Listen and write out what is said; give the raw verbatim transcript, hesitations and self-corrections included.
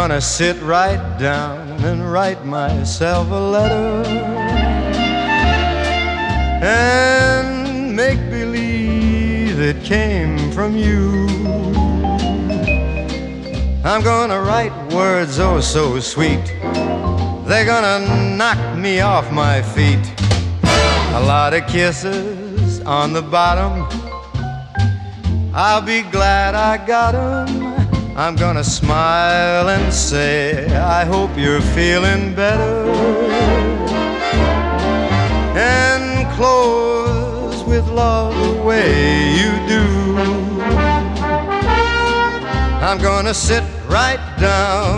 gonna sit right down and write myself a letter and make believe it came from you. I'm gonna write words oh so sweet, they're gonna knock me off my feet. A lot of kisses on the bottom, I'll be glad I got 'em. I'm gonna smile and say, I hope you're feeling better, and close with love the way you do. I'm gonna sit right down